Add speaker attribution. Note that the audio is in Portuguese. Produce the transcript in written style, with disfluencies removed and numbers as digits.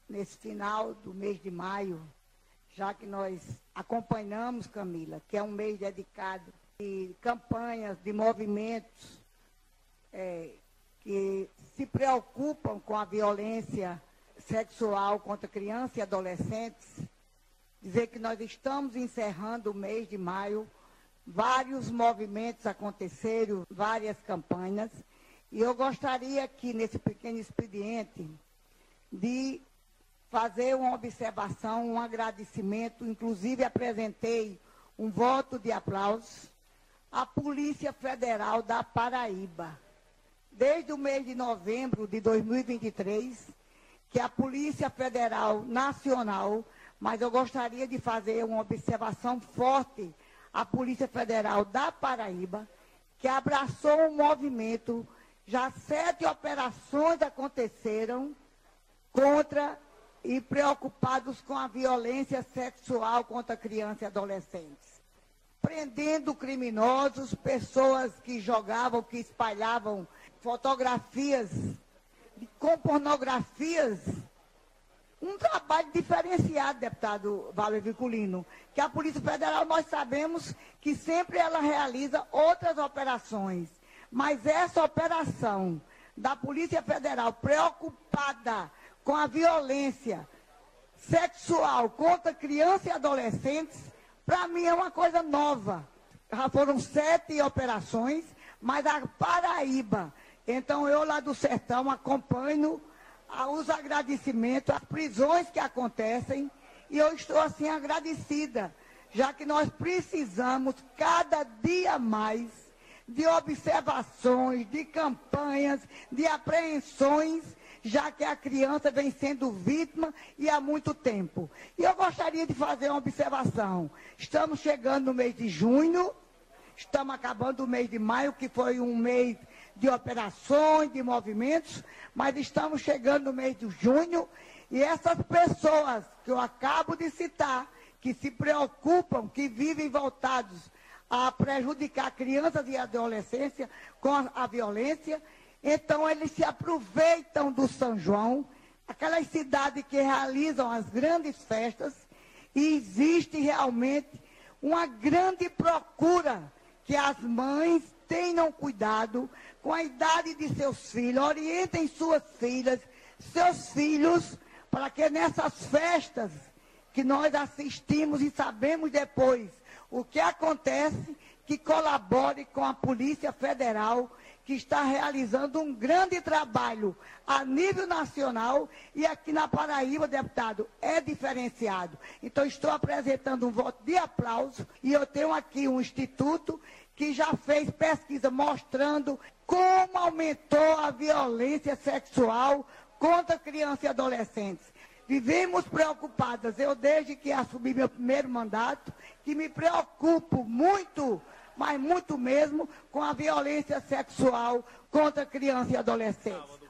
Speaker 1: nesse final do mês de maio, já que nós acompanhamos, Camila, que é um mês dedicado de campanhas, de movimentos que se preocupam com a violência sexual contra crianças e adolescentes, dizer que nós estamos encerrando o mês de maio, vários movimentos aconteceram, várias campanhas, e eu gostaria aqui, nesse pequeno expediente, de fazer uma observação, um agradecimento, inclusive apresentei um voto de aplauso à Polícia Federal da Paraíba. Desde o mês de novembro de 2023, que a Polícia Federal Nacional, mas eu gostaria de fazer uma observação forte à Polícia Federal da Paraíba, que abraçou um movimento, já 7 operações aconteceram contra e preocupados com a violência sexual contra crianças e adolescentes. Prendendo criminosos, pessoas que jogavam, que espalhavam fotografias com pornografias. Um trabalho diferenciado, deputado Valber Viculino, que a Polícia Federal, nós sabemos que sempre ela realiza outras operações, mas essa operação da Polícia Federal preocupada com a violência sexual contra crianças e adolescentes, para mim é uma coisa nova. Já foram 7 operações, mas a Paraíba, então eu lá do sertão acompanho os agradecimentos, as prisões que acontecem, e eu estou assim agradecida, já que nós precisamos cada dia mais de observações, de campanhas, de apreensões, já que a criança vem sendo vítima e há muito tempo. E eu gostaria de fazer uma observação. Estamos chegando no mês de junho, estamos acabando o mês de maio, que foi um mês de operações, de movimentos, mas estamos chegando no mês de junho, e essas pessoas que eu acabo de citar, que se preocupam, que vivem voltados a prejudicar crianças e adolescência com a violência, então eles se aproveitam do São João, aquelas cidades que realizam as grandes festas, e existe realmente uma grande procura que as mães tenham cuidado com a idade de seus filhos, orientem suas filhas, seus filhos, para que nessas festas que nós assistimos e sabemos depois o que acontece, que colabore com a Polícia Federal, que está realizando um grande trabalho a nível nacional, e aqui na Paraíba, deputado, é diferenciado. Então, estou apresentando um voto de aplauso, e eu tenho aqui um instituto que já fez pesquisa mostrando como aumentou a violência sexual contra crianças e adolescentes. Vivemos preocupadas, eu desde que assumi meu primeiro mandato, que me preocupo muito, mas muito mesmo, com a violência sexual contra crianças e adolescentes.